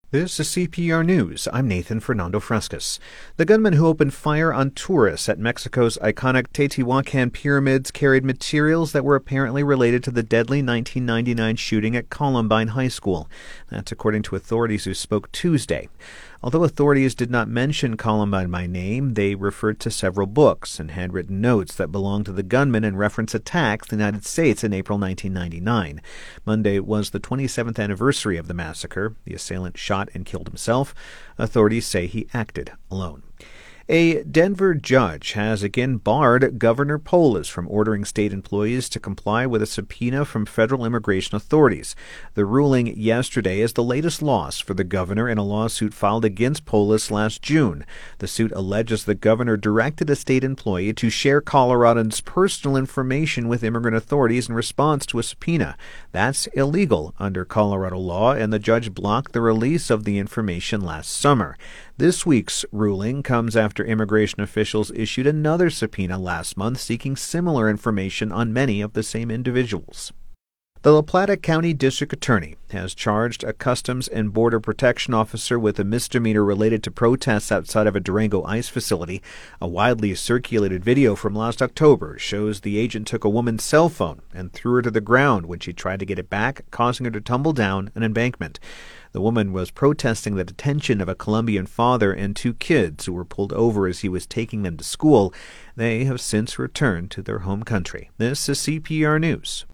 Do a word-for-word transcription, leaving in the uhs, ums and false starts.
This is C P R News. I'm Nathan Fernando Frescas. The gunman who opened fire on tourists at Mexico's iconic Teotihuacan pyramids carried materials that were apparently related to the deadly nineteen ninety-nine shooting at Columbine High School. That's according to authorities who spoke Tuesday. Although authorities did not mention Columbine by name, they referred to several books and handwritten notes that belonged to the gunman and reference attacks in the United States in April nineteen ninety-nine. Monday was the twenty-seventh anniversary of the massacre. The assailant shot and killed himself. Authorities say he acted alone. A Denver judge has again barred Governor Polis from ordering state employees to comply with a subpoena from federal immigration authorities. The ruling yesterday is the latest loss for the governor in a lawsuit filed against Polis last June. The suit alleges the governor directed a state employee to share Coloradans' personal information with immigrant authorities in response to a subpoena. That's illegal under Colorado law, and the judge blocked the release of the information last summer. This week's ruling comes after immigration officials issued another subpoena last month seeking similar information on many of the same individuals. The La Plata County District Attorney has charged a Customs and Border Protection officer with a misdemeanor related to protests outside of a Durango ICE facility. A widely circulated video from last October shows the agent took a woman's cell phone and threw her to the ground when she tried to get it back, causing her to tumble down an embankment. The woman was protesting the detention of a Colombian father and two kids who were pulled over as he was taking them to school. They have since returned to their home country. This is C P R News.